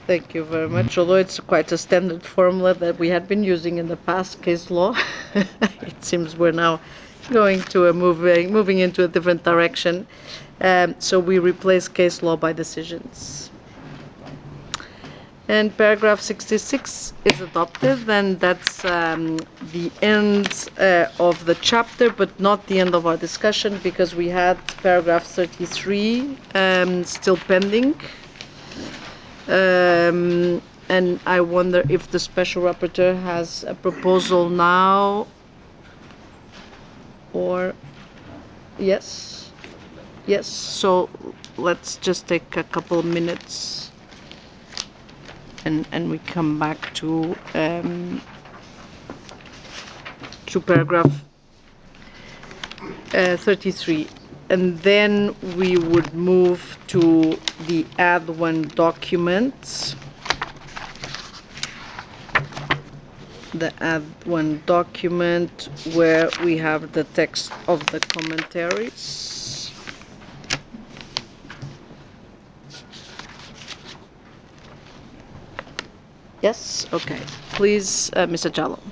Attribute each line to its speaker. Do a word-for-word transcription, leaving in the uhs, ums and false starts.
Speaker 1: Thank you very much. Although it's quite a standard formula that we had been using in the past case law, it seems we're now going to a moving moving into a different direction. Um, so we replace case law by decisions. And paragraph sixty-six is adopted, and that's um, the end uh, of the chapter, but not the end of our discussion, because we had paragraph thirty-three um, still pending. Um, and I wonder if the special rapporteur has a proposal now, or yes, yes. So let's just take a couple of minutes, and and we come back to um, to paragraph uh, thirty-three, and then we would move to the add one document. The add one document where we have the text of the commentaries. Yes, okay. Please, uh, Mister Jallo.